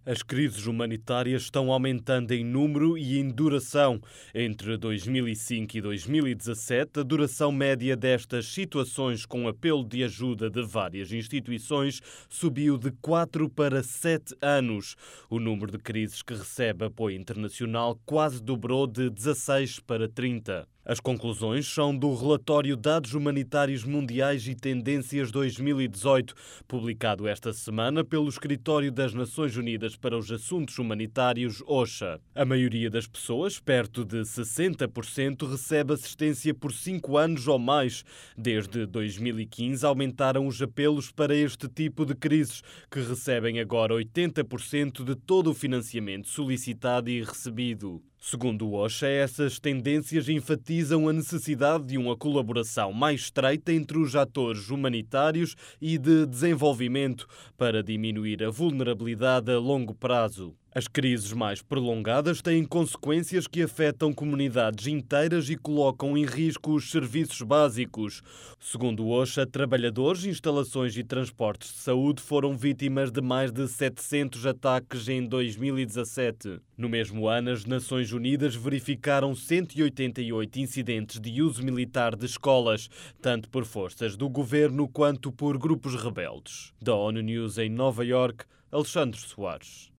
As crises humanitárias estão aumentando em número e em duração. Entre 2005 e 2017, a duração média destas situações com apelo de ajuda de várias instituições subiu de 4 para 7 anos. O número de crises que recebe apoio internacional quase dobrou de 16 para 30. As conclusões são do relatório Dados Humanitários Mundiais e Tendências 2018, publicado esta semana pelo Escritório das Nações Unidas para os Assuntos Humanitários, OCHA. A maioria das pessoas, perto de 60%, recebe assistência por 5 anos ou mais. Desde 2015 aumentaram os apelos para este tipo de crises, que recebem agora 80% de todo o financiamento solicitado e recebido. Segundo o OCHA, essas tendências enfatizam a necessidade de uma colaboração mais estreita entre os atores humanitários e de desenvolvimento para diminuir a vulnerabilidade a longo prazo. As crises mais prolongadas têm consequências que afetam comunidades inteiras e colocam em risco os serviços básicos. Segundo o OCHA, trabalhadores, instalações e transportes de saúde foram vítimas de mais de 700 ataques em 2017. No mesmo ano, as Nações Unidas verificaram 188 incidentes de uso militar de escolas, tanto por forças do governo quanto por grupos rebeldes. Da ONU News em Nova Iorque, Alexandre Soares.